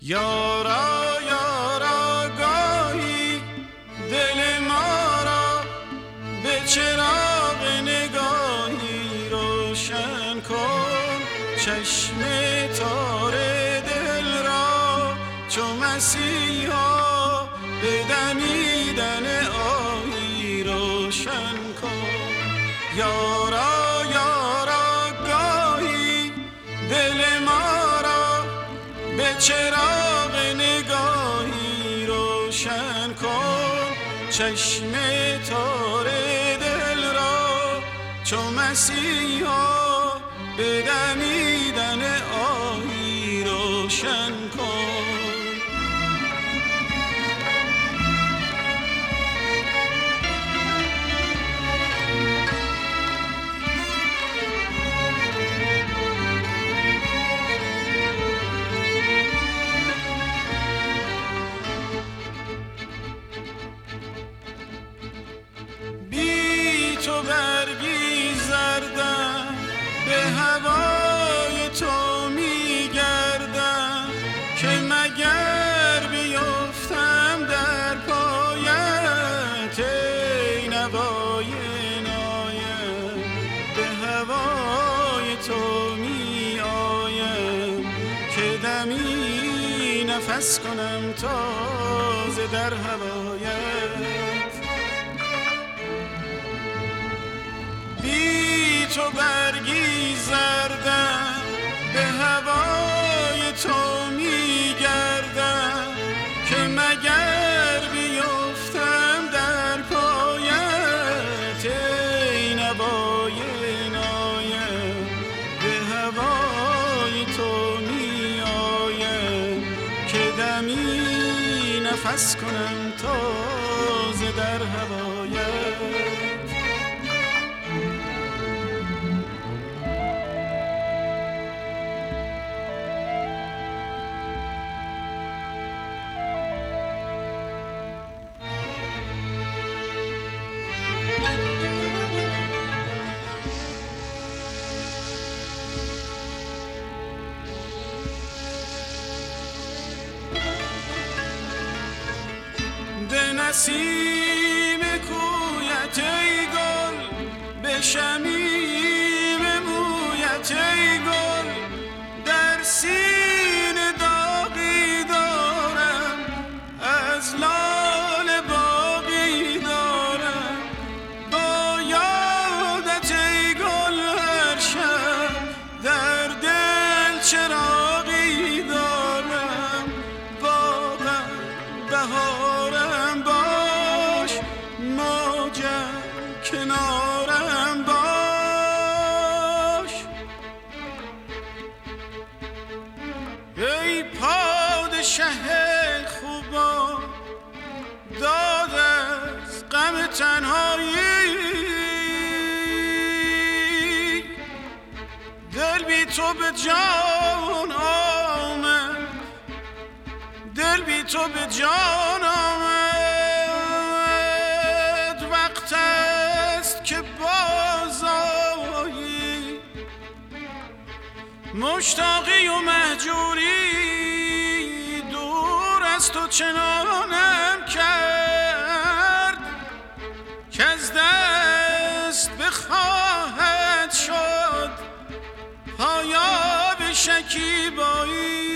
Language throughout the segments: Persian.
یارا یارا گاهی دل ما را به چراغ نگاهی روشن کن، چشم تار دل را چو مسیحا به دمیدن آهی روشن کن. یارا یارا گاهی دل ما را به چراغ نگاهی روشن کن، چشم تار دل را چو مسیحا به دمیدن آهی روشن کن. تو برگی زردم به هوای تو میگردم، که مگر بیفتم در پایت ای نوای نایم. به هوای تو می آیم که دمی نفس کنم تازه در هوایت. تو برگی زردم به هوای تو میگردم، که مگر بیفتم در پایت ای نوای نایم. به هوای تو می آیم که دمی نفس کنم تازه در هوایت. به نسیم کویت ای گل، به شمیم مویت ای گل، در سینه داغی دارم از لاله باغی دارم. با یادت ای گل هر شب در دل چراغی دارم. باغم بهارم باش، موجم کنارم باش. ای پادشه خوبان داد از غم تنهایی، دل بی تو به جان آمد، دل بی تو به جان آمد. وقت است که بازآیی، مشتاقی و مهجوری دور از تو چنانم کرد، که از دست بخواهد شد پایاب شکیبایی.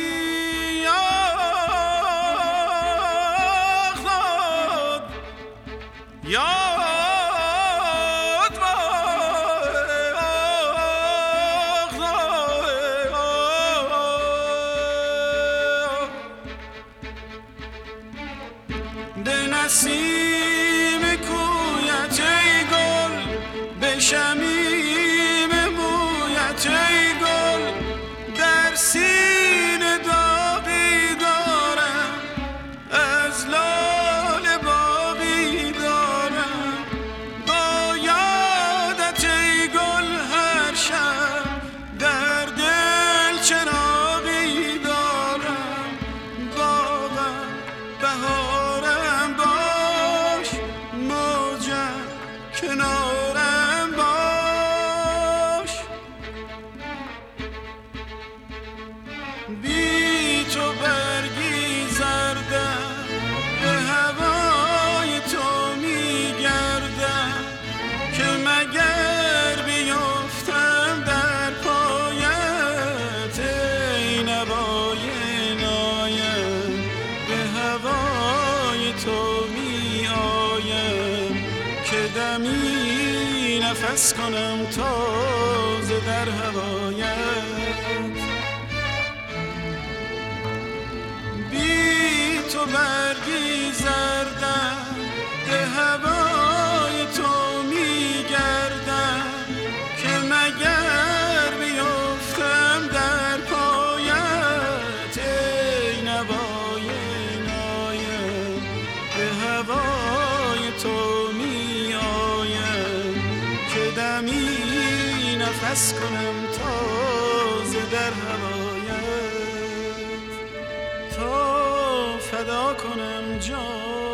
دمی نفس کنم تازه در هوایت. بی تو برگی زردم به هوای تو میگردم که مگر بیفتم در پایت. ای نوای نایم به هوای تو میایم که دمی نفس کنم تازه در هوایت. تا فدا کنم جان